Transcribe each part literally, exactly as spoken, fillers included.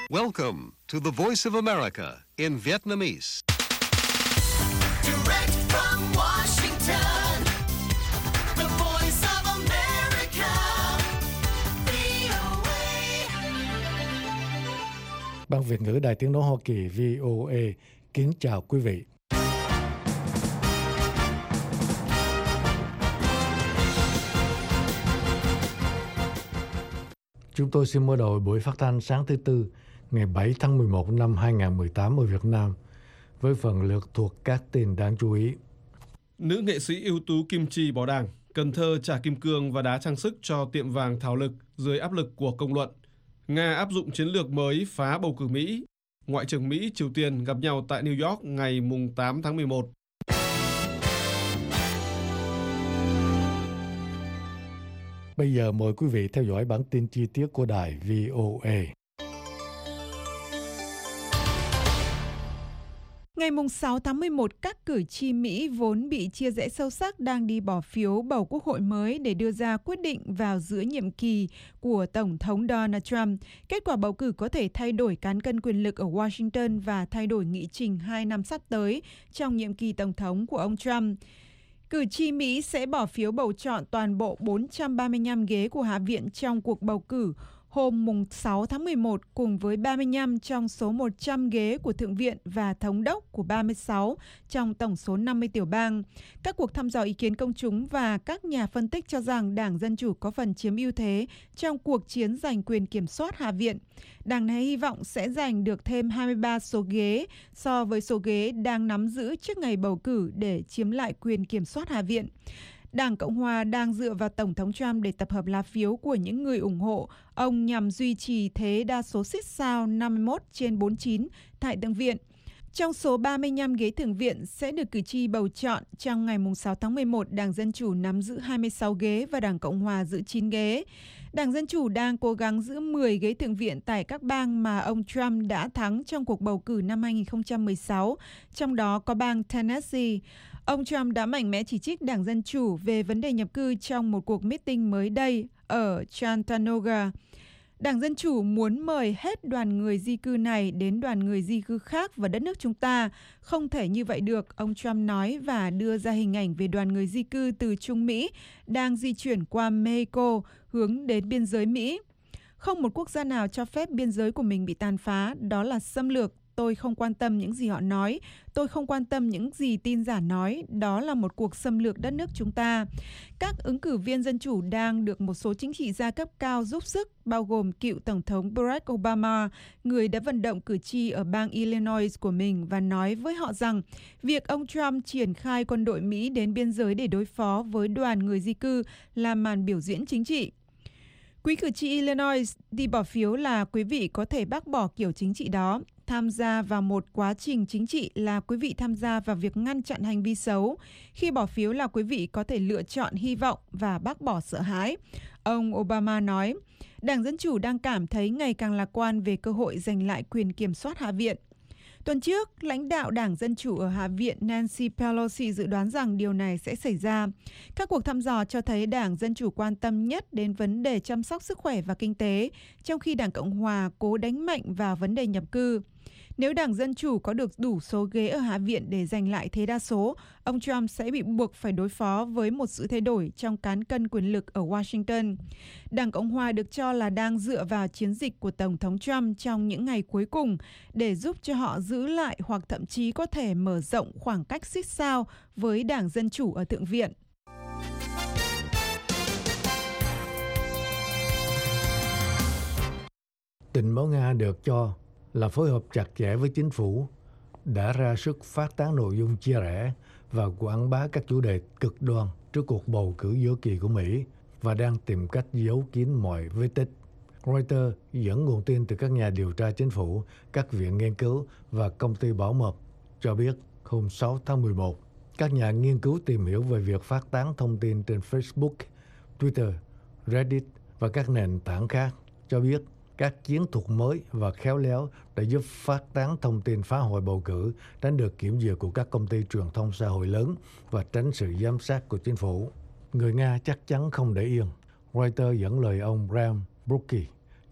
Welcome to the Voice of America in Vietnamese. Direct from Washington, the Voice of America, vê o a. Ban Việt ngữ Đài Tiếng nói Hoa Kỳ vê o a kính chào quý vị. Chúng tôi xin mở đầu buổi phát thanh sáng thứ Tư, ngày bảy tháng mười một năm hai nghìn không trăm mười tám ở Việt Nam, với phần lượt thuộc các tin đáng chú ý. Nữ nghệ sĩ ưu tú Kim Chi bỏ đảng, Cần Thơ trả kim cương và đá trang sức cho tiệm vàng Thảo Lực dưới áp lực của công luận. Nga áp dụng chiến lược mới phá bầu cử Mỹ. Ngoại trưởng Mỹ, Triều Tiên gặp nhau tại New York ngày tám tháng mười một. Bây giờ mời quý vị theo dõi bản tin chi tiết của đài vê o a. Ngày sáu tháng mười một, các cử tri Mỹ vốn bị chia rẽ sâu sắc đang đi bỏ phiếu bầu quốc hội mới để đưa ra quyết định vào giữa nhiệm kỳ của Tổng thống Donald Trump. Kết quả bầu cử có thể thay đổi cán cân quyền lực ở Washington và thay đổi nghị trình hai năm sắp tới trong nhiệm kỳ Tổng thống của ông Trump. Cử tri Mỹ sẽ bỏ phiếu bầu chọn toàn bộ bốn trăm ba mươi lăm ghế của Hạ viện trong cuộc bầu cử hôm sáu tháng mười một, cùng với ba mươi lăm trong số một trăm ghế của Thượng viện và Thống đốc của ba mươi sáu trong tổng số năm mươi tiểu bang. Các cuộc thăm dò ý kiến công chúng và các nhà phân tích cho rằng Đảng Dân Chủ có phần chiếm ưu thế trong cuộc chiến giành quyền kiểm soát Hạ viện. Đảng này hy vọng sẽ giành được thêm hai mươi ba số ghế so với số ghế đang nắm giữ trước ngày bầu cử để chiếm lại quyền kiểm soát Hạ viện. Đảng Cộng Hòa đang dựa vào Tổng thống Trump để tập hợp lá phiếu của những người ủng hộ ông nhằm duy trì thế đa số xít sao năm mươi mốt trên bốn mươi chín tại Thượng viện. Trong số ba mươi lăm ghế Thượng viện sẽ được cử tri bầu chọn trong ngày sáu tháng mười một, Đảng Dân Chủ nắm giữ hai mươi sáu ghế và Đảng Cộng Hòa giữ chín ghế. Đảng Dân Chủ đang cố gắng giữ mười ghế Thượng viện tại các bang mà ông Trump đã thắng trong cuộc bầu cử năm hai nghìn không trăm mười sáu, trong đó có bang Tennessee. Ông Trump đã mạnh mẽ chỉ trích Đảng Dân Chủ về vấn đề nhập cư trong một cuộc meeting mới đây ở Chattanooga. Đảng Dân Chủ muốn mời hết đoàn người di cư này đến đoàn người di cư khác vào đất nước chúng ta. Không thể như vậy được, ông Trump nói và đưa ra hình ảnh về đoàn người di cư từ Trung Mỹ đang di chuyển qua Mexico hướng đến biên giới Mỹ. Không một quốc gia nào cho phép biên giới của mình bị tàn phá, đó là xâm lược. Tôi không quan tâm những gì họ nói, tôi không quan tâm những gì tin giả nói, đó là một cuộc xâm lược đất nước chúng ta. Các ứng cử viên Dân Chủ đang được một số chính trị gia cấp cao giúp sức, bao gồm cựu Tổng thống Barack Obama, người đã vận động cử tri ở bang Illinois của mình và nói với họ rằng việc ông Trump triển khai quân đội Mỹ đến biên giới để đối phó với đoàn người di cư là màn biểu diễn chính trị. Quý cử tri Illinois, đi bỏ phiếu là quý vị có thể bác bỏ kiểu chính trị đó. Tham gia vào một quá trình chính trị là quý vị tham gia vào việc ngăn chặn hành vi xấu. Khi bỏ phiếu là quý vị có thể lựa chọn hy vọng và bác bỏ sợ hãi. Ông Obama nói, Đảng Dân Chủ đang cảm thấy ngày càng lạc quan về cơ hội giành lại quyền kiểm soát Hạ viện. Tuần trước, lãnh đạo Đảng Dân Chủ ở Hạ viện Nancy Pelosi dự đoán rằng điều này sẽ xảy ra. Các cuộc thăm dò cho thấy Đảng Dân Chủ quan tâm nhất đến vấn đề chăm sóc sức khỏe và kinh tế, trong khi Đảng Cộng Hòa cố đánh mạnh vào vấn đề nhập cư. Nếu Đảng Dân Chủ có được đủ số ghế ở Hạ viện để giành lại thế đa số, ông Trump sẽ bị buộc phải đối phó với một sự thay đổi trong cán cân quyền lực ở Washington. Đảng Cộng Hòa được cho là đang dựa vào chiến dịch của Tổng thống Trump trong những ngày cuối cùng để giúp cho họ giữ lại hoặc thậm chí có thể mở rộng khoảng cách xít sao với Đảng Dân Chủ ở Thượng viện. Tình báo Nga được cho là phối hợp chặt chẽ với chính phủ, đã ra sức phát tán nội dung chia rẽ và quảng bá các chủ đề cực đoan trước cuộc bầu cử giữa kỳ của Mỹ và đang tìm cách giấu kín mọi vết tích. Reuters dẫn nguồn tin từ các nhà điều tra chính phủ, các viện nghiên cứu và công ty bảo mật cho biết hôm sáu tháng mười một, các nhà nghiên cứu tìm hiểu về việc phát tán thông tin trên Facebook, Twitter, Reddit và các nền tảng khác cho biết các chiến thuật mới và khéo léo đã giúp phát tán thông tin phá hoại bầu cử, tránh được kiểm duyệt của các công ty truyền thông xã hội lớn và tránh sự giám sát của chính phủ. Người Nga chắc chắn không để yên. Reuters dẫn lời ông Bram Brooky,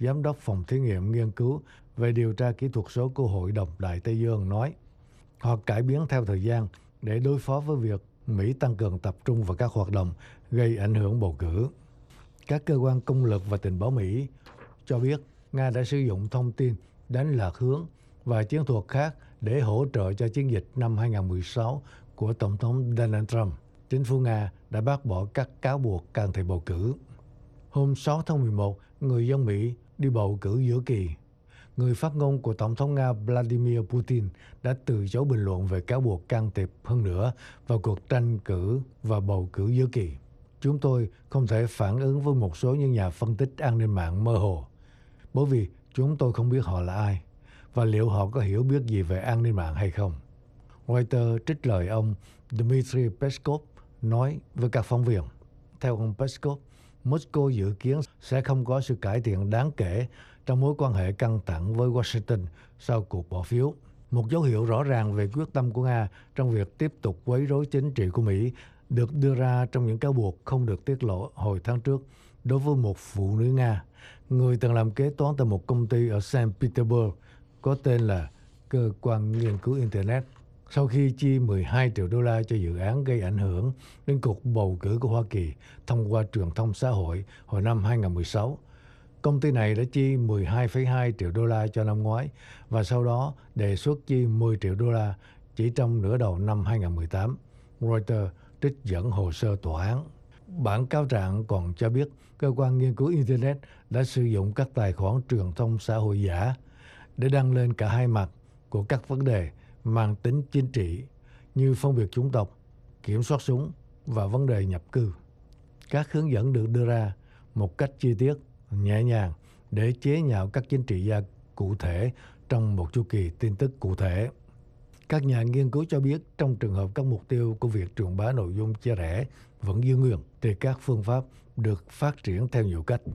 giám đốc phòng thí nghiệm nghiên cứu về điều tra kỹ thuật số của Hội đồng Đại Tây Dương, nói họ cải biến theo thời gian để đối phó với việc Mỹ tăng cường tập trung vào các hoạt động gây ảnh hưởng bầu cử. Các cơ quan công lực và tình báo Mỹ cho biết Nga đã sử dụng thông tin đánh lạc hướng và chiến thuật khác để hỗ trợ cho chiến dịch năm hai không một sáu của Tổng thống Donald Trump. Chính phủ Nga đã bác bỏ các cáo buộc can thiệp bầu cử. Hôm sáu tháng mười một, người dân Mỹ đi bầu cử giữa kỳ. Người phát ngôn của Tổng thống Nga Vladimir Putin đã từ chối bình luận về cáo buộc can thiệp hơn nữa vào cuộc tranh cử và bầu cử giữa kỳ. Chúng tôi không thể phản ứng với một số những nhà phân tích an ninh mạng mơ hồ, bởi vì chúng tôi không biết họ là ai và liệu họ có hiểu biết gì về an ninh mạng hay không. Reuters trích lời ông Dmitry Peskov nói với các phóng viên. Theo ông Peskov, Moscow dự kiến sẽ không có sự cải thiện đáng kể trong mối quan hệ căng thẳng với Washington sau cuộc bỏ phiếu. Một dấu hiệu rõ ràng về quyết tâm của Nga trong việc tiếp tục quấy rối chính trị của Mỹ được đưa ra trong những cáo buộc không được tiết lộ hồi tháng trước đối với một phụ nữ Nga, người từng làm kế toán tại một công ty ở Saint Petersburg có tên là Cơ quan Nghiên cứu Internet. Sau khi chi mười hai triệu đô la cho dự án gây ảnh hưởng đến cuộc bầu cử của Hoa Kỳ thông qua truyền thông xã hội hồi năm hai không một sáu, công ty này đã chi mười hai phẩy hai triệu đô la cho năm ngoái và sau đó đề xuất chi mười triệu đô la chỉ trong nửa đầu năm hai không một tám. Reuters trích dẫn hồ sơ tòa án. Bản cáo trạng còn cho biết cơ quan nghiên cứu Internet đã sử dụng các tài khoản truyền thông xã hội giả để đăng lên cả hai mặt của các vấn đề mang tính chính trị như phân biệt chủng tộc, kiểm soát súng và vấn đề nhập cư. Các hướng dẫn được đưa ra một cách chi tiết, nhẹ nhàng để chế nhạo các chính trị gia cụ thể trong một chu kỳ tin tức cụ thể. Các nhà nghiên cứu cho biết trong trường hợp các mục tiêu của việc truyền bá nội dung chia rẽ vẫn giữ nguyên, thì các phương pháp được phát triển theo nhiều cách.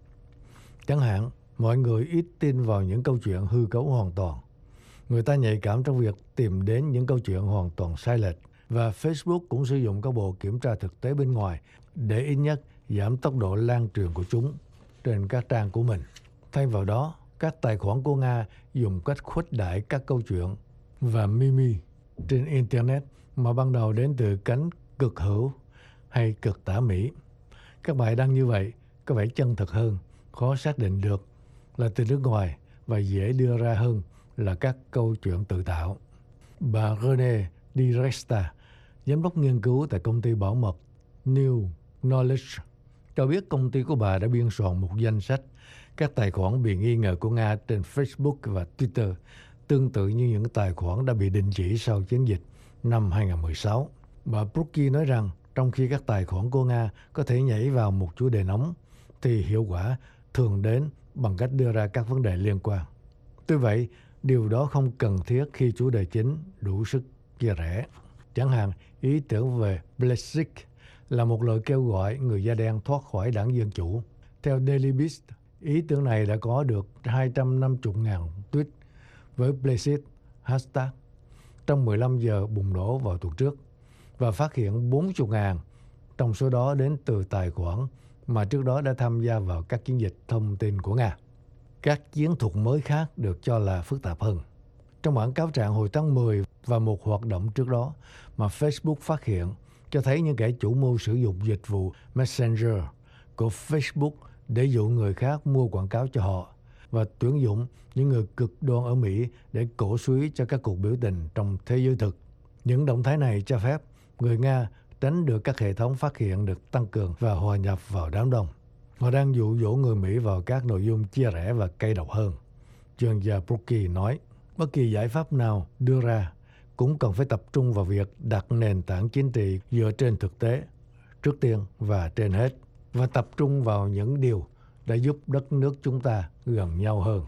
Chẳng hạn, mọi người ít tin vào những câu chuyện hư cấu hoàn toàn. Người ta nhạy cảm trong việc tìm đến những câu chuyện hoàn toàn sai lệch, và Facebook cũng sử dụng các bộ kiểm tra thực tế bên ngoài để ít nhất giảm tốc độ lan truyền của chúng trên các trang của mình. Thay vào đó, các tài khoản của Nga dùng cách khuếch đại các câu chuyện và meme trên Internet mà ban đầu đến từ cánh cực hữu hay cực tả Mỹ. Các bài đăng như vậy có vẻ chân thực hơn, khó xác định được là từ nước ngoài và dễ đưa ra hơn là các câu chuyện tự tạo. Bà Renée Di Resta, giám đốc nghiên cứu tại công ty bảo mật New Knowledge, cho biết công ty của bà đã biên soạn một danh sách các tài khoản bị nghi ngờ của Nga trên Facebook và Twitter, tương tự như những tài khoản đã bị đình chỉ sau chiến dịch năm hai không một sáu. Bà Brookie nói rằng trong khi các tài khoản của Nga có thể nhảy vào một chủ đề nóng, thì hiệu quả thường đến bằng cách đưa ra các vấn đề liên quan. Tuy vậy, điều đó không cần thiết khi chủ đề chính đủ sức chia rẽ. Chẳng hạn, ý tưởng về Brexit là một lời kêu gọi người da đen thoát khỏi đảng Dân Chủ. Theo Daily Beast, ý tưởng này đã có được hai trăm năm mươi nghìn tweet với Brexit hashtag trong mười lăm giờ bùng nổ vào tuần trước và phát hiện bốn mươi nghìn trong số đó đến từ tài khoản mà trước đó đã tham gia vào các chiến dịch thông tin của Nga. Các chiến thuật mới khác được cho là phức tạp hơn. Trong bản cáo trạng hồi tháng mười và một hoạt động trước đó mà Facebook phát hiện cho thấy những kẻ chủ mưu sử dụng dịch vụ Messenger của Facebook để dụ người khác mua quảng cáo cho họ và tuyển dụng những người cực đoan ở Mỹ để cổ suý cho các cuộc biểu tình trong thế giới thực. Những động thái này cho phép người Nga tránh được các hệ thống phát hiện được tăng cường và hòa nhập vào đám đông. Họ đang dụ dỗ người Mỹ vào các nội dung chia rẽ và cay độc hơn. Chuyên gia Brookie nói, bất kỳ giải pháp nào đưa ra cũng cần phải tập trung vào việc đặt nền tảng chính trị dựa trên thực tế, trước tiên và trên hết, và tập trung vào những điều đã giúp đất nước chúng ta gần nhau hơn.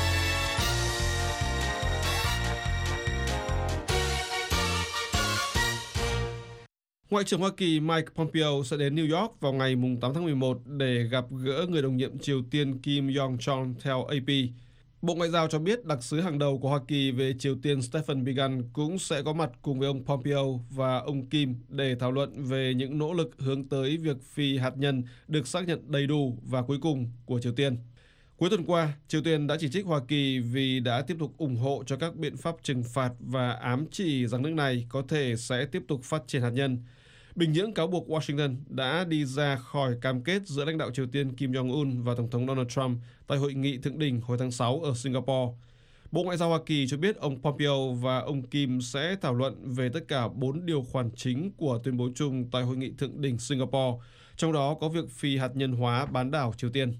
Ngoại trưởng Hoa Kỳ Mike Pompeo sẽ đến New York vào ngày tám tháng mười một để gặp gỡ người đồng nhiệm Triều Tiên Kim Yong-chol theo A P. Bộ Ngoại giao cho biết đặc sứ hàng đầu của Hoa Kỳ về Triều Tiên Stephen Biegun cũng sẽ có mặt cùng với ông Pompeo và ông Kim để thảo luận về những nỗ lực hướng tới việc phi hạt nhân được xác nhận đầy đủ và cuối cùng của Triều Tiên. Cuối tuần qua, Triều Tiên đã chỉ trích Hoa Kỳ vì đã tiếp tục ủng hộ cho các biện pháp trừng phạt và ám chỉ rằng nước này có thể sẽ tiếp tục phát triển hạt nhân. Bình Nhưỡng cáo buộc Washington đã đi ra khỏi cam kết giữa lãnh đạo Triều Tiên Kim Jong-un và Tổng thống Donald Trump tại hội nghị thượng đỉnh hồi tháng sáu ở Singapore. Bộ Ngoại giao Hoa Kỳ cho biết ông Pompeo và ông Kim sẽ thảo luận về tất cả bốn điều khoản chính của tuyên bố chung tại hội nghị thượng đỉnh Singapore, trong đó có việc phi hạt nhân hóa bán đảo Triều Tiên.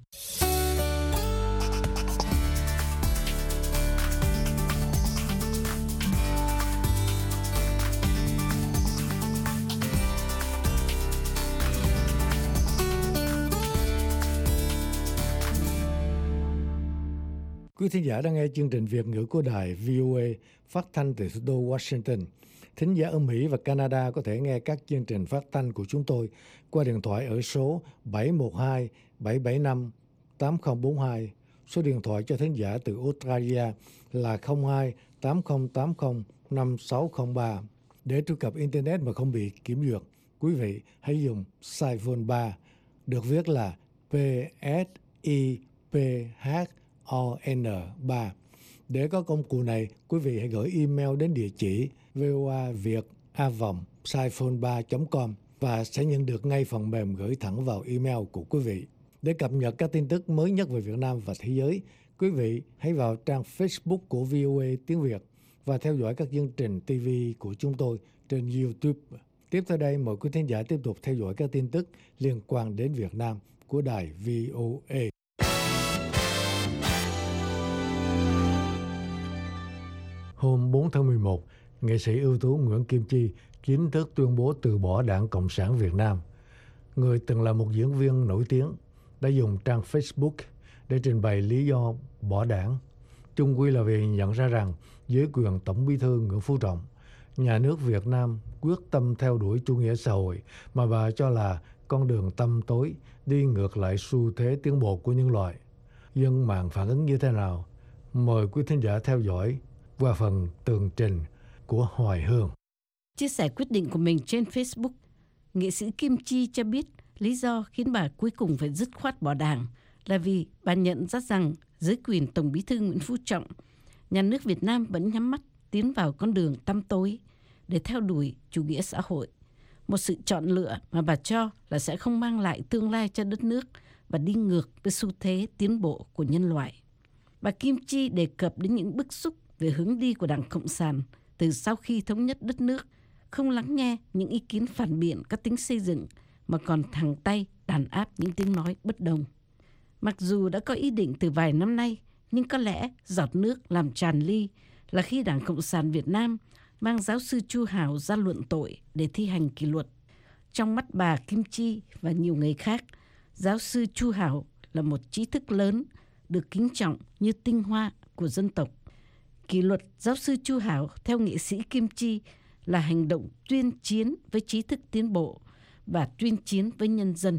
Quý thính giả đang nghe chương trình Việt ngữ của đài vê o a phát thanh từ thủ đô Washington. Thính giả ở Mỹ và Canada có thể nghe các chương trình phát thanh của chúng tôi qua điện thoại ở số bảy một hai bảy bảy năm tám không bốn hai. Số điện thoại cho thính giả từ Australia là không hai tám không tám không năm sáu không ba. Để truy cập Internet mà không bị kiểm duyệt, quý vị hãy dùng Siphone ba, được viết là P S I P H O N ba. Để có công cụ này, quý vị hãy gửi email đến địa chỉ voaviet a vòng siphone ba chấm com và sẽ nhận được ngay phần mềm gửi thẳng vào email của quý vị. Để cập nhật các tin tức mới nhất về Việt Nam và thế giới, quý vị hãy vào trang Facebook của vê o a tiếng Việt và theo dõi các chương trình ti vi của chúng tôi trên YouTube. Tiếp theo đây, mời quý thính giả tiếp tục theo dõi các tin tức liên quan đến Việt Nam của đài vê o a. Hôm bốn tháng mười một, nghệ sĩ ưu tú Nguyễn Kim Chi chính thức tuyên bố từ bỏ Đảng Cộng sản Việt Nam. Người từng là một diễn viên nổi tiếng đã dùng trang Facebook để trình bày lý do bỏ đảng. Chung quy là vì nhận ra rằng dưới quyền Tổng Bí thư Nguyễn Phú Trọng, nhà nước Việt Nam quyết tâm theo đuổi chủ nghĩa xã hội mà bà cho là con đường tăm tối, đi ngược lại xu thế tiến bộ của nhân loại. Dân mạng phản ứng như thế nào? Mời quý thính giả theo dõi qua phần tường trình của Hoài Hương. Chia sẻ quyết định của mình trên Facebook, nghệ sĩ Kim Chi cho biết lý do khiến bà cuối cùng phải dứt khoát bỏ đảng là vì bà nhận ra rằng dưới quyền Tổng Bí thư Nguyễn Phú Trọng, nhà nước Việt Nam vẫn nhắm mắt tiến vào con đường tăm tối để theo đuổi chủ nghĩa xã hội. Một sự chọn lựa mà bà cho là sẽ không mang lại tương lai cho đất nước và đi ngược với xu thế tiến bộ của nhân loại. Bà Kim Chi đề cập đến những bức xúc về hướng đi của Đảng Cộng sản từ sau khi thống nhất đất nước, không lắng nghe những ý kiến phản biện có tính xây dựng mà còn thẳng tay đàn áp những tiếng nói bất đồng. Mặc dù đã có ý định từ vài năm nay, nhưng có lẽ giọt nước làm tràn ly là khi Đảng Cộng sản Việt Nam mang giáo sư Chu Hảo ra luận tội để thi hành kỷ luật. Trong mắt bà Kim Chi và nhiều người khác, giáo sư Chu Hảo là một trí thức lớn, được kính trọng như tinh hoa của dân tộc. Kỷ luật giáo sư Chu Hảo theo nghệ sĩ Kim Chi là hành động tuyên chiến với trí thức tiến bộ và tuyên chiến với nhân dân.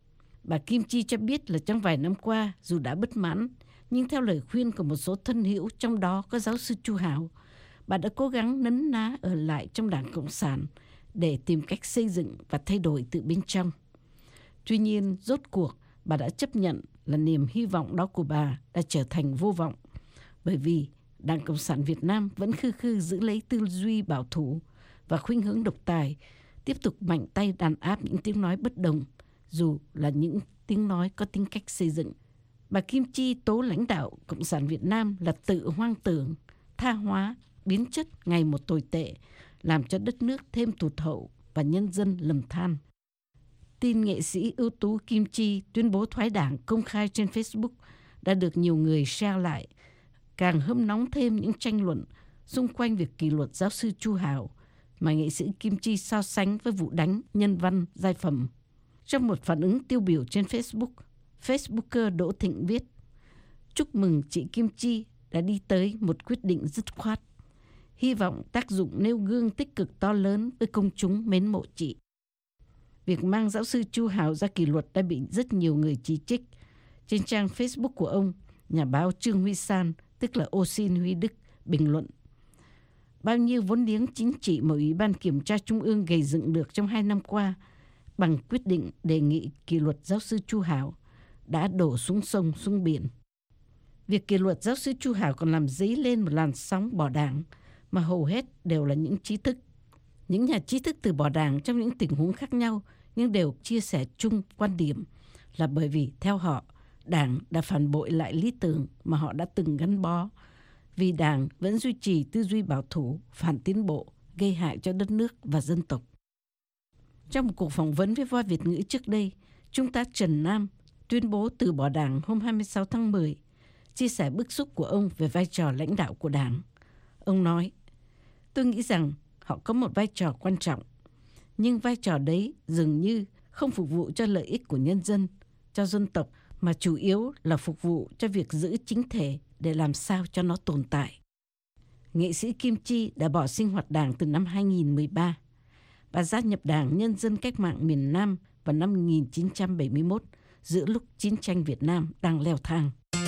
Bà Kim Chi cho biết là trong vài năm qua, dù đã bất mãn, nhưng theo lời khuyên của một số thân hữu, trong đó có giáo sư Chu Hảo, bà đã cố gắng nấn ná ở lại trong Đảng Cộng sản để tìm cách xây dựng và thay đổi từ bên trong. Tuy nhiên, rốt cuộc, bà đã chấp nhận là niềm hy vọng đó của bà đã trở thành vô vọng, bởi vì Đảng Cộng sản Việt Nam vẫn khư khư giữ lấy tư duy bảo thủ và khuynh hướng độc tài, tiếp tục mạnh tay đàn áp những tiếng nói bất đồng, dù là những tiếng nói có tính cách xây dựng. Bà Kim Chi tố lãnh đạo Cộng sản Việt Nam là tự hoang tưởng, tha hóa, biến chất ngày một tồi tệ, làm cho đất nước thêm tụt hậu và nhân dân lầm than. Tin nghệ sĩ ưu tú Kim Chi tuyên bố thoái đảng công khai trên Facebook đã được nhiều người share lại, càng hâm nóng thêm những tranh luận xung quanh việc kỷ luật giáo sư Chu Hảo mà nghệ sĩ Kim Chi so sánh với vụ đánh nhân văn giai phẩm. Trong một phản ứng tiêu biểu trên Facebook, Facebooker Đỗ Thịnh viết: chúc mừng chị Kim Chi đã đi tới một quyết định dứt khoát. Hy vọng tác dụng nêu gương tích cực to lớn với công chúng mến mộ chị. Việc mang giáo sư Chu Hảo ra kỷ luật đã bị rất nhiều người chỉ trích. Trên trang Facebook của ông, nhà báo Trương Huy San, tức là Ô Xin Huy Đức, bình luận: bao nhiêu vốn liếng chính trị mà Ủy ban Kiểm tra Trung ương gầy dựng được trong hai năm qua bằng quyết định đề nghị kỷ luật giáo sư Chu Hảo đã đổ xuống sông, xuống biển. Việc kỷ luật giáo sư Chu Hảo còn làm dấy lên một làn sóng bỏ đảng mà hầu hết đều là những trí thức. Những nhà trí thức từ bỏ đảng trong những tình huống khác nhau nhưng đều chia sẻ chung quan điểm là bởi vì theo họ, đảng đã phản bội lại lý tưởng mà họ đã từng gắn bó, vì đảng vẫn duy trì tư duy bảo thủ, phản tiến bộ, gây hại cho đất nước và dân tộc. Trong một cuộc phỏng vấn với Voi Việt ngữ trước đây, Trung tá Trần Nam tuyên bố từ bỏ đảng hôm hai mươi sáu tháng mười, chia sẻ bức xúc của ông về vai trò lãnh đạo của đảng. Ông nói, tôi nghĩ rằng họ có một vai trò quan trọng, nhưng vai trò đấy dường như không phục vụ cho lợi ích của nhân dân, cho dân tộc, mà chủ yếu là phục vụ cho việc giữ chính thể để làm sao cho nó tồn tại. Nghệ sĩ Kim Chi đã bỏ sinh hoạt đảng từ năm hai nghìn không trăm mười ba. Bà gia nhập Đảng Nhân dân Cách mạng miền Nam vào năm một nghìn chín trăm bảy mươi mốt, giữa lúc chiến tranh Việt Nam đang leo thang.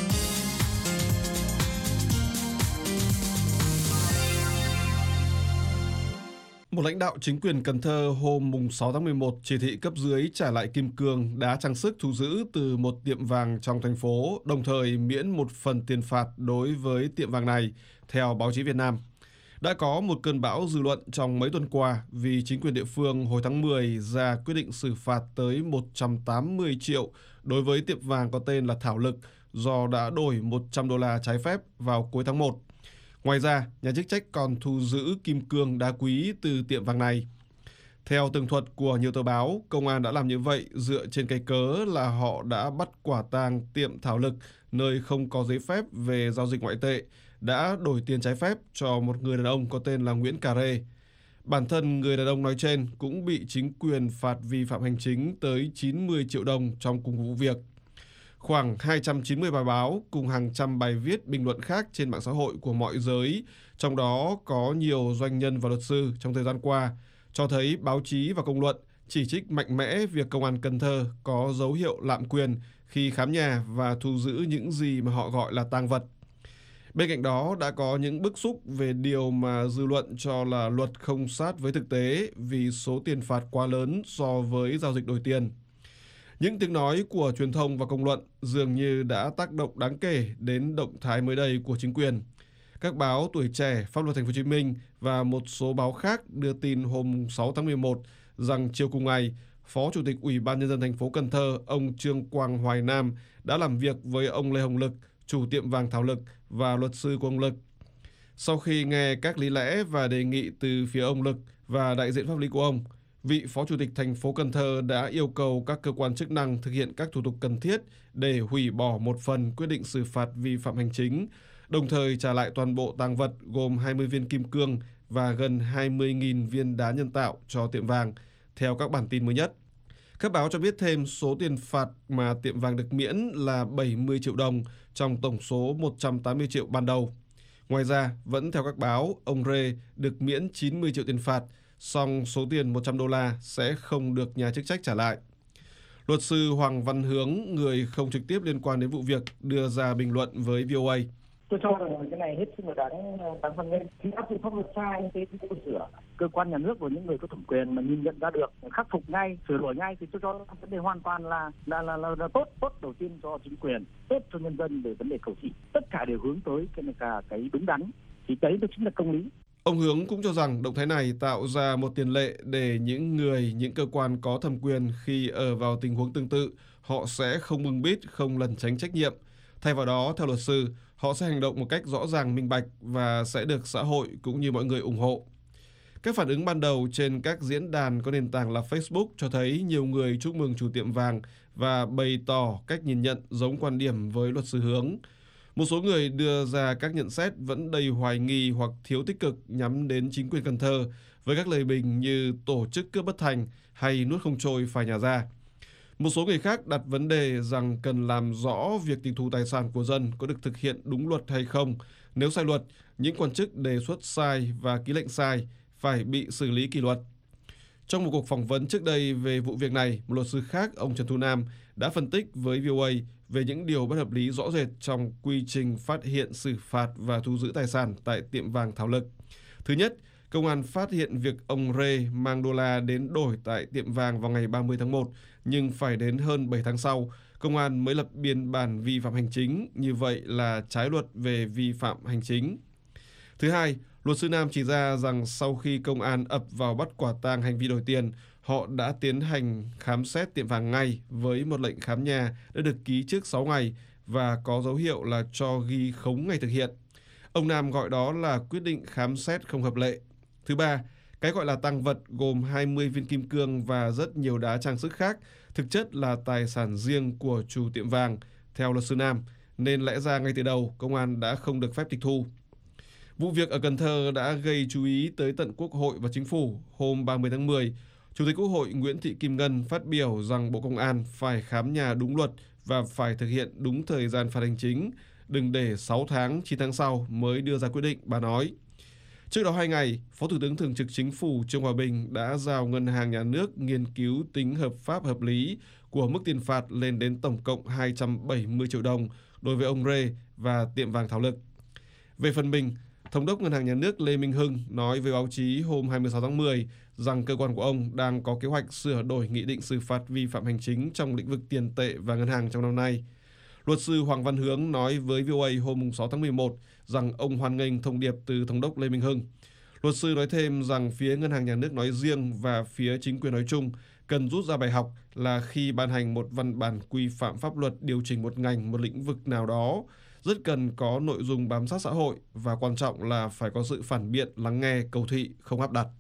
Một lãnh đạo chính quyền Cần Thơ hôm sáu tháng mười một chỉ thị cấp dưới trả lại kim cương, đá trang sức thu giữ từ một tiệm vàng trong thành phố, đồng thời miễn một phần tiền phạt đối với tiệm vàng này, theo báo chí Việt Nam. Đã có một cơn bão dư luận trong mấy tuần qua vì chính quyền địa phương hồi tháng mười ra quyết định xử phạt tới một trăm tám mươi triệu đối với tiệm vàng có tên là Thảo Lực do đã đổi một trăm đô la trái phép vào cuối tháng một. Ngoài ra, nhà chức trách còn thu giữ kim cương đá quý từ tiệm vàng này. Theo tường thuật của nhiều tờ báo, công an đã làm như vậy dựa trên cái cớ là họ đã bắt quả tang tiệm Thảo Lực, nơi không có giấy phép về giao dịch ngoại tệ, đã đổi tiền trái phép cho một người đàn ông có tên là Nguyễn Cà Rê. Bản thân người đàn ông nói trên cũng bị chính quyền phạt vi phạm hành chính tới chín mươi triệu đồng trong cùng vụ việc. Khoảng hai trăm chín mươi bài báo cùng hàng trăm bài viết bình luận khác trên mạng xã hội của mọi giới, trong đó có nhiều doanh nhân và luật sư trong thời gian qua, cho thấy báo chí và công luận chỉ trích mạnh mẽ việc công an Cần Thơ có dấu hiệu lạm quyền khi khám nhà và thu giữ những gì mà họ gọi là tang vật. Bên cạnh đó đã có những bức xúc về điều mà dư luận cho là luật không sát với thực tế vì số tiền phạt quá lớn so với giao dịch đổi tiền. Những tiếng nói của truyền thông và công luận dường như đã tác động đáng kể đến động thái mới đây của chính quyền. Các báo Tuổi Trẻ, Pháp luật Thành phố Hồ Chí Minh và một số báo khác đưa tin hôm sáu tháng mười một rằng chiều cùng ngày, Phó Chủ tịch Ủy ban Nhân dân thành phố Cần Thơ, ông Trương Quang Hoài Nam đã làm việc với ông Lê Hồng Lực, chủ tiệm vàng Thảo Lực và luật sư của ông Lực. Sau khi nghe các lý lẽ và đề nghị từ phía ông Lực và đại diện pháp lý của ông, vị Phó Chủ tịch thành phố Cần Thơ đã yêu cầu các cơ quan chức năng thực hiện các thủ tục cần thiết để hủy bỏ một phần quyết định xử phạt vi phạm hành chính, đồng thời trả lại toàn bộ tang vật gồm hai mươi viên kim cương và gần hai mươi nghìn viên đá nhân tạo cho tiệm vàng, theo các bản tin mới nhất. Các báo cho biết thêm số tiền phạt mà tiệm vàng được miễn là bảy mươi triệu đồng trong tổng số một trăm tám mươi triệu ban đầu. Ngoài ra, vẫn theo các báo, ông Rê được miễn chín mươi triệu tiền phạt, song số tiền một trăm đô la sẽ không được nhà chức trách trả lại. Luật sư Hoàng Văn Hướng, người không trực tiếp liên quan đến vụ việc, đưa ra bình luận với vê o a. Tôi cho rằng cái này hết sức là đáng đáng hoan nghênh. Khi áp dụng pháp luật sai như thế thì tôi sửa. Cơ quan nhà nước và những người có thẩm quyền mà nhìn nhận ra được, khắc phục ngay, sửa đổi ngay thì tôi cho vấn đề hoàn toàn là là, là là là tốt. Tốt đầu tiên cho chính quyền, tốt cho nhân dân về vấn đề cầu thị. Tất cả đều hướng tới cái cả cái đúng đắn. Thì đấy đó chính là công lý. Ông Hướng cũng cho rằng động thái này tạo ra một tiền lệ để những người, những cơ quan có thẩm quyền khi ở vào tình huống tương tự, họ sẽ không bưng bít, không lẩn tránh trách nhiệm. Thay vào đó, theo luật sư, họ sẽ hành động một cách rõ ràng, minh bạch và sẽ được xã hội cũng như mọi người ủng hộ. Các phản ứng ban đầu trên các diễn đàn có nền tảng là Facebook cho thấy nhiều người chúc mừng chủ tiệm vàng và bày tỏ cách nhìn nhận giống quan điểm với luật sư Hướng. Một số người đưa ra các nhận xét vẫn đầy hoài nghi hoặc thiếu tích cực nhắm đến chính quyền Cần Thơ với các lời bình như tổ chức cướp bất thành hay nuốt không trôi phải nhả ra. Một số người khác đặt vấn đề rằng cần làm rõ việc tịch thu tài sản của dân có được thực hiện đúng luật hay không. Nếu sai luật, những quan chức đề xuất sai và ký lệnh sai phải bị xử lý kỷ luật. Trong một cuộc phỏng vấn trước đây về vụ việc này, một luật sư khác, ông Trần Thu Nam, đã phân tích với vê o a về những điều bất hợp lý rõ rệt trong quy trình phát hiện, xử phạt và thu giữ tài sản tại tiệm vàng Thảo Lực. Thứ nhất, công an phát hiện việc ông Rê mang đô la đến đổi tại tiệm vàng vào ngày ba mươi tháng một, nhưng phải đến hơn bảy tháng sau, công an mới lập biên bản vi phạm hành chính, như vậy là trái luật về vi phạm hành chính. Thứ hai, luật sư Nam chỉ ra rằng sau khi công an ập vào bắt quả tang hành vi đổi tiền, họ đã tiến hành khám xét tiệm vàng ngay với một lệnh khám nhà đã được ký trước sáu ngày và có dấu hiệu là cho ghi khống ngày thực hiện. Ông Nam gọi đó là quyết định khám xét không hợp lệ. Thứ ba, cái gọi là tang vật gồm hai mươi viên kim cương và rất nhiều đá trang sức khác, thực chất là tài sản riêng của chủ tiệm vàng, theo luật sư Nam, nên lẽ ra ngay từ đầu công an đã không được phép tịch thu. Vụ việc ở Cần Thơ đã gây chú ý tới tận Quốc hội và Chính phủ. Hôm ba mươi tháng mười, Chủ tịch Quốc hội Nguyễn Thị Kim Ngân phát biểu rằng Bộ Công an phải khám nhà đúng luật và phải thực hiện đúng thời gian phạt hành chính, đừng để sáu tháng, chín tháng sau mới đưa ra quyết định, bà nói. Trước đó hai ngày, Phó Thủ tướng Thường trực Chính phủ Trương Hòa Bình đã giao Ngân hàng Nhà nước nghiên cứu tính hợp pháp hợp lý của mức tiền phạt lên đến tổng cộng hai trăm bảy mươi triệu đồng đối với ông Rê và tiệm vàng Thảo Lực. Về phần mình, Thống đốc Ngân hàng Nhà nước Lê Minh Hưng nói với báo chí hôm hai mươi sáu tháng mười rằng cơ quan của ông đang có kế hoạch sửa đổi nghị định xử phạt vi phạm hành chính trong lĩnh vực tiền tệ và ngân hàng trong năm nay. Luật sư Hoàng Văn Hướng nói với vê o a hôm sáu tháng mười một rằng ông hoan nghênh thông điệp từ Thống đốc Lê Minh Hưng. Luật sư nói thêm rằng phía Ngân hàng Nhà nước nói riêng và phía chính quyền nói chung cần rút ra bài học là khi ban hành một văn bản quy phạm pháp luật điều chỉnh một ngành, một lĩnh vực nào đó, rất cần có nội dung bám sát xã hội và quan trọng là phải có sự phản biện, lắng nghe, cầu thị, không áp đặt.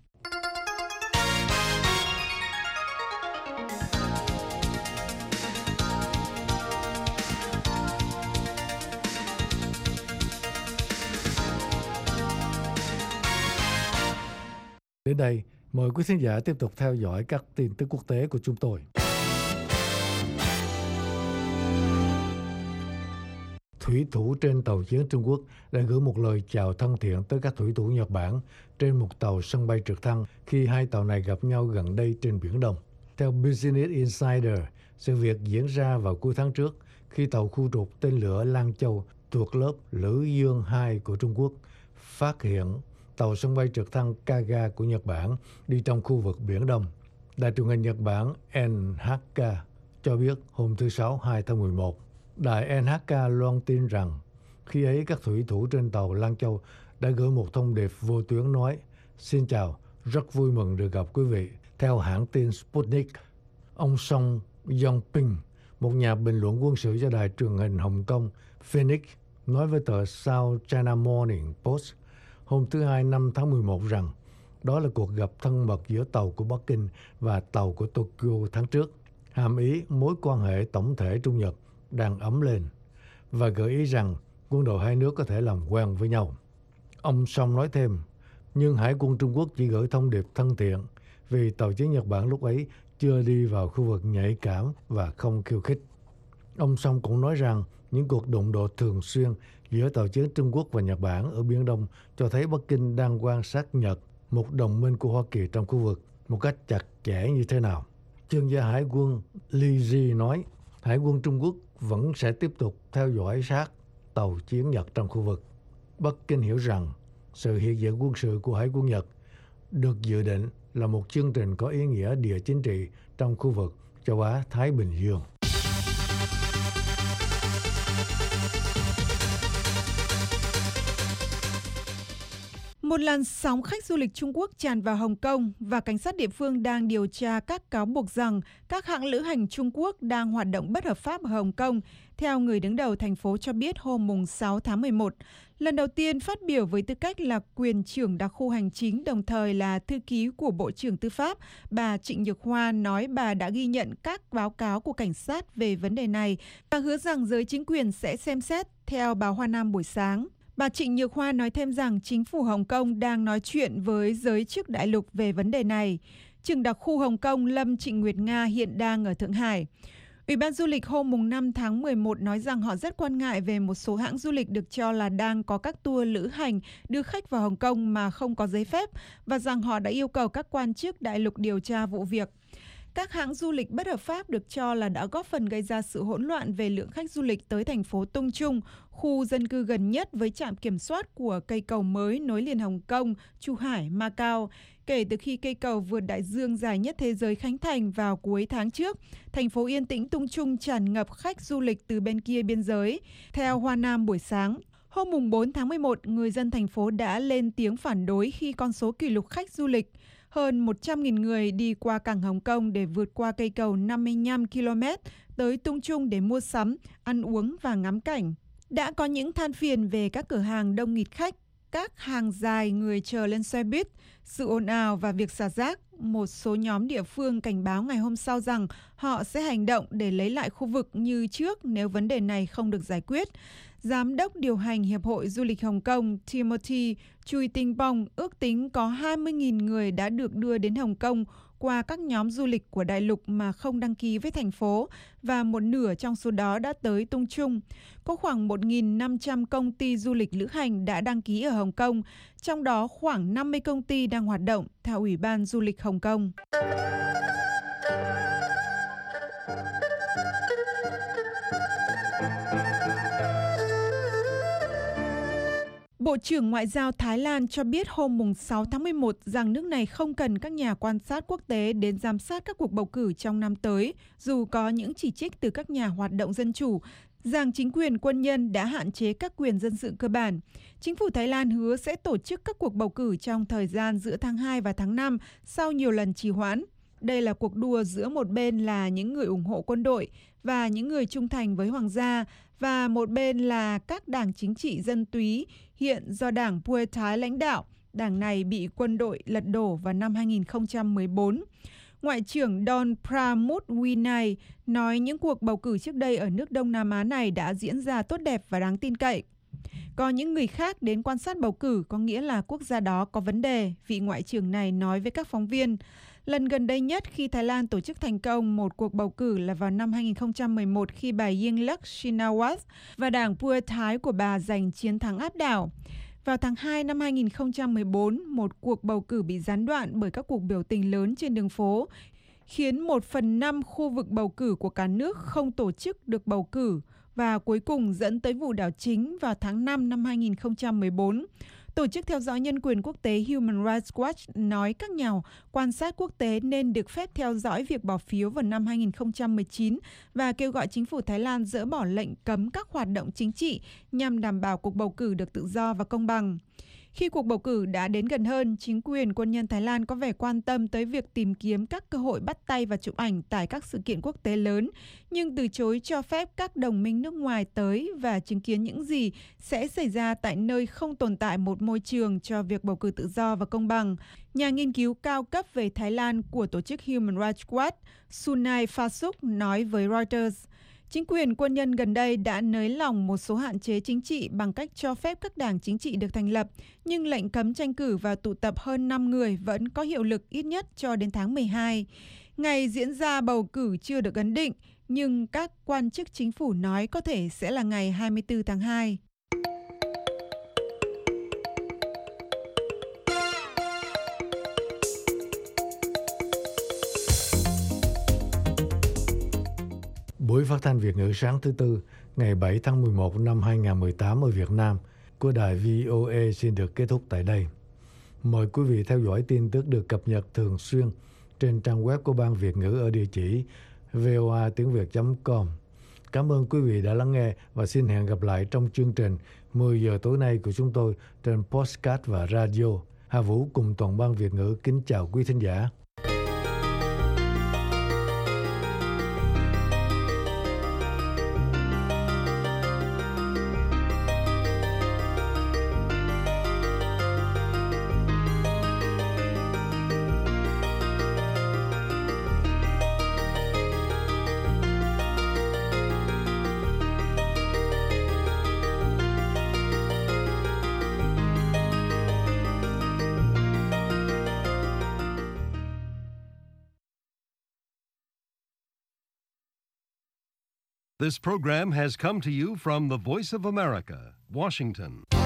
Đến đây, mời quý khán giả tiếp tục theo dõi các tin tức quốc tế của chúng tôi. Thủy thủ trên tàu chiến Trung Quốc đã gửi một lời chào thân thiện tới các thủy thủ Nhật Bản trên một tàu sân bay trực thăng khi hai tàu này gặp nhau gần đây trên Biển Đông. Theo Business Insider, sự việc diễn ra vào cuối tháng trước khi tàu khu trục tên lửa Lang Châu thuộc lớp Lữ Dương hai của Trung Quốc phát hiện tàu sân bay trực thăng Kaga của Nhật Bản đi trong khu vực Biển Đông. Đài truyền hình Nhật Bản en hát ca cho biết hôm thứ Sáu hai tháng mười một, đài en hát ca loan tin rằng khi ấy các thủy thủ trên tàu Lang Châu đã gửi một thông điệp vô tuyến nói: "Xin chào, rất vui mừng được gặp quý vị." Theo hãng tin Sputnik, ông Song Yong-ping, một nhà bình luận quân sự cho đài truyền hình Hồng Kông Phoenix, nói với tờ South China Morning Post hôm thứ Hai năm tháng mười một rằng đó là cuộc gặp thân mật giữa tàu của Bắc Kinh và tàu của Tokyo tháng trước, hàm ý mối quan hệ tổng thể Trung Nhật đang ấm lên và gợi ý rằng quân đội hai nước có thể làm quen với nhau. Ông Song nói thêm, nhưng Hải quân Trung Quốc chỉ gửi thông điệp thân thiện vì tàu chiến Nhật Bản lúc ấy chưa đi vào khu vực nhạy cảm và không khiêu khích. Ông Song cũng nói rằng những cuộc đụng độ thường xuyên giữa tàu chiến Trung Quốc và Nhật Bản ở Biển Đông cho thấy Bắc Kinh đang quan sát Nhật, một đồng minh của Hoa Kỳ trong khu vực, một cách chặt chẽ như thế nào. Chuyên gia Hải quân Lee Ji nói, Hải quân Trung Quốc vẫn sẽ tiếp tục theo dõi sát tàu chiến Nhật trong khu vực. Bắc Kinh hiểu rằng sự hiện diện quân sự của Hải quân Nhật được dự định là một chương trình có ý nghĩa địa chính trị trong khu vực châu Á-Thái Bình Dương. Một làn sóng khách du lịch Trung Quốc tràn vào Hồng Kông và cảnh sát địa phương đang điều tra các cáo buộc rằng các hãng lữ hành Trung Quốc đang hoạt động bất hợp pháp ở Hồng Kông, theo người đứng đầu thành phố cho biết hôm sáu tháng mười một. Lần đầu tiên phát biểu với tư cách là quyền trưởng đặc khu hành chính, đồng thời là thư ký của Bộ trưởng Tư pháp, bà Trịnh Nhược Hoa nói bà đã ghi nhận các báo cáo của cảnh sát về vấn đề này và hứa rằng giới chính quyền sẽ xem xét, theo báo Hoa Nam buổi sáng. Bà Trịnh Nhược Hoa nói thêm rằng chính phủ Hồng Kông đang nói chuyện với giới chức đại lục về vấn đề này. Trưởng đặc khu Hồng Kông Lâm Trịnh Nguyệt Nga hiện đang ở Thượng Hải. Ủy ban du lịch hôm năm tháng mười một nói rằng họ rất quan ngại về một số hãng du lịch được cho là đang có các tour lữ hành đưa khách vào Hồng Kông mà không có giấy phép và rằng họ đã yêu cầu các quan chức đại lục điều tra vụ việc. Các hãng du lịch bất hợp pháp được cho là đã góp phần gây ra sự hỗn loạn về lượng khách du lịch tới thành phố Tung Chung, khu dân cư gần nhất với trạm kiểm soát của cây cầu mới nối liền Hồng Kông, Chu Hải, Macau. Kể từ khi cây cầu vượt đại dương dài nhất thế giới khánh thành vào cuối tháng trước, thành phố yên tĩnh Tung Chung tràn ngập khách du lịch từ bên kia biên giới. Theo Hoa Nam buổi sáng, hôm mùng bốn tháng mười một, người dân thành phố đã lên tiếng phản đối khi con số kỷ lục khách du lịch hơn một trăm nghìn người đi qua cảng Hồng Kông để vượt qua cây cầu năm mươi lăm ki lô mét tới Tung Chung để mua sắm, ăn uống và ngắm cảnh. Đã có những than phiền về các cửa hàng đông nghịt khách, các hàng dài người chờ lên xe buýt, sự ồn ào và việc xả rác. Một số nhóm địa phương cảnh báo ngày hôm sau rằng họ sẽ hành động để lấy lại khu vực như trước nếu vấn đề này không được giải quyết. Giám đốc điều hành Hiệp hội Du lịch Hồng Kông Timothy Chui Tinh Bong ước tính có hai mươi nghìn người đã được đưa đến Hồng Kông qua các nhóm du lịch của đại lục mà không đăng ký với thành phố, và một nửa trong số đó đã tới Tung Chung. Có khoảng một nghìn năm trăm công ty du lịch lữ hành đã đăng ký ở Hồng Kông, trong đó khoảng năm mươi công ty đang hoạt động theo Ủy ban Du lịch Hồng Kông. Bộ trưởng Ngoại giao Thái Lan cho biết hôm mùng sáu tháng mười một rằng nước này không cần các nhà quan sát quốc tế đến giám sát các cuộc bầu cử trong năm tới, dù có những chỉ trích từ các nhà hoạt động dân chủ rằng chính quyền quân nhân đã hạn chế các quyền dân sự cơ bản. Chính phủ Thái Lan hứa sẽ tổ chức các cuộc bầu cử trong thời gian giữa tháng hai và tháng năm sau nhiều lần trì hoãn. Đây là cuộc đua giữa một bên là những người ủng hộ quân đội và những người trung thành với hoàng gia, và một bên là các đảng chính trị dân túy hiện do đảng Pheu Thái lãnh đạo. Đảng này bị quân đội lật đổ vào năm hai nghìn không trăm mười bốn. Ngoại trưởng Don Pramudwinai nói những cuộc bầu cử trước đây ở nước Đông Nam Á này đã diễn ra tốt đẹp và đáng tin cậy. Có những người khác đến quan sát bầu cử có nghĩa là quốc gia đó có vấn đề, vị ngoại trưởng này nói với các phóng viên. Lần gần đây nhất khi Thái Lan tổ chức thành công một cuộc bầu cử là vào năm hai nghìn không trăm mười một khi bà Yingluck Shinawatra và đảng Pheu Thái của bà giành chiến thắng áp đảo. Vào tháng hai năm hai nghìn không trăm mười bốn, một cuộc bầu cử bị gián đoạn bởi các cuộc biểu tình lớn trên đường phố, khiến một phần năm khu vực bầu cử của cả nước không tổ chức được bầu cử, và cuối cùng dẫn tới vụ đảo chính vào tháng năm năm hai nghìn không trăm mười bốn. Tổ chức theo dõi nhân quyền quốc tế Human Rights Watch nói các nhà quan sát quốc tế nên được phép theo dõi việc bỏ phiếu vào năm hai nghìn không trăm mười chín và kêu gọi chính phủ Thái Lan dỡ bỏ lệnh cấm các hoạt động chính trị nhằm đảm bảo cuộc bầu cử được tự do và công bằng. Khi cuộc bầu cử đã đến gần hơn, chính quyền quân nhân Thái Lan có vẻ quan tâm tới việc tìm kiếm các cơ hội bắt tay và chụp ảnh tại các sự kiện quốc tế lớn, nhưng từ chối cho phép các đồng minh nước ngoài tới và chứng kiến những gì sẽ xảy ra tại nơi không tồn tại một môi trường cho việc bầu cử tự do và công bằng. Nhà nghiên cứu cao cấp về Thái Lan của tổ chức Human Rights Watch, Sunai Phasuk nói với Reuters, chính quyền quân nhân gần đây đã nới lỏng một số hạn chế chính trị bằng cách cho phép các đảng chính trị được thành lập, nhưng lệnh cấm tranh cử và tụ tập hơn năm người vẫn có hiệu lực ít nhất cho đến tháng mười hai. Ngày diễn ra bầu cử chưa được ấn định, nhưng các quan chức chính phủ nói có thể sẽ là ngày hai mươi tư tháng hai. Buổi phát thanh Việt ngữ sáng thứ Tư, ngày bảy tháng mười một năm hai nghìn không trăm mười tám ở Việt Nam của đài vê o a xin được kết thúc tại đây. Mời quý vị theo dõi tin tức được cập nhật thường xuyên trên trang web của Ban Việt ngữ ở địa chỉ voa tiếng việt chấm com. Cảm ơn quý vị đã lắng nghe và xin hẹn gặp lại trong chương trình mười giờ tối nay của chúng tôi trên podcast và radio. Hà Vũ cùng toàn Ban Việt ngữ kính chào quý thính giả. This program has come to you from the Voice of America, Washington.